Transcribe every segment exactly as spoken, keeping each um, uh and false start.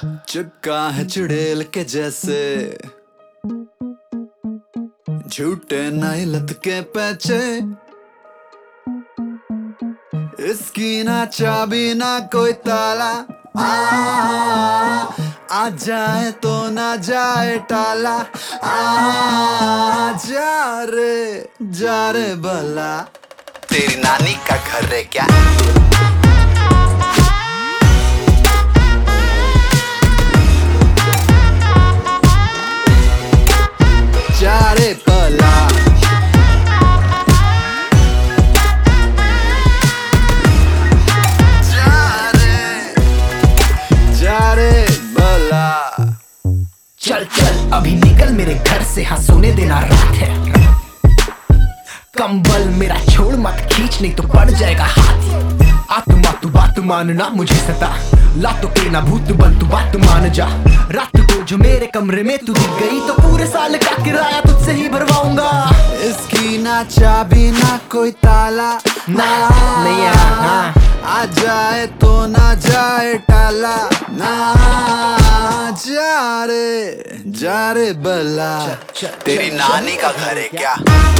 चिपका है चुड़ैल के जैसे, झूठे नहीं लटके पैचे, इसकी ना चाबी ना कोई ताला, आ, आ जाए तो ना जाए टाला, आ जा रे जा रे भला। तेरी नानी का घर है क्या? जा रे भला, चल चल अभी निकल मेरे घर से, हाँ सोने देना रात है। कंबल मेरा छोड़ मत खींच, नहीं तो पड़ जाएगा हाथ। आत्मा तू बात मानना मुझे सता, लातों के ना भूत बन तू बात मान जा। रात को जो मेरे कमरे में तू दिख गई, तो पूरे साल का किराया तुझसे ही भरवाऊंगा। इसकी ना चाबी ना कोई ताला, ना नहीं आ, आ जाए तो ना जाए टाला, ना जा रे जा रे भला। तेरी नानी का घर है क्या?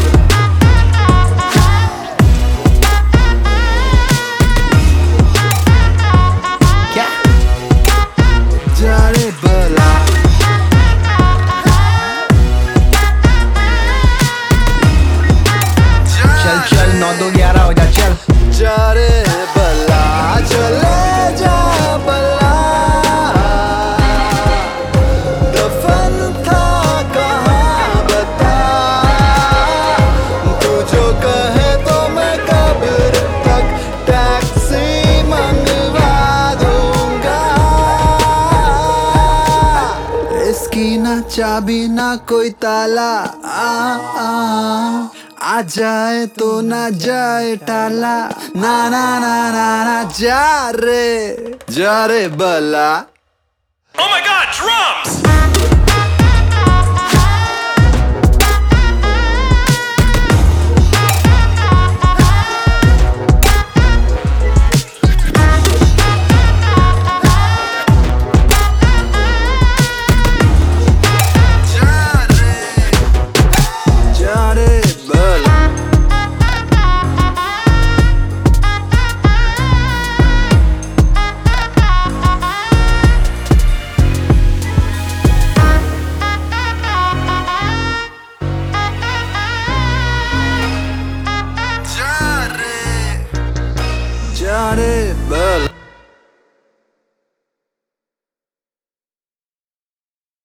क्या जा रे भला, चल चल नौ दो ग्यारह हो जा, चल जा रे भला, चले जा भला। दफन था कहाँ बता, तू जो कहे तो मैं कब्र तक टैक्सी मंगवा दूंगा। इसकी ना चाबी ना कोई ताला, आ, आ, आ जाए तो ना जाए टाला, ना ना ना ना ना जा रे जा रे भला। Oh my God, drums!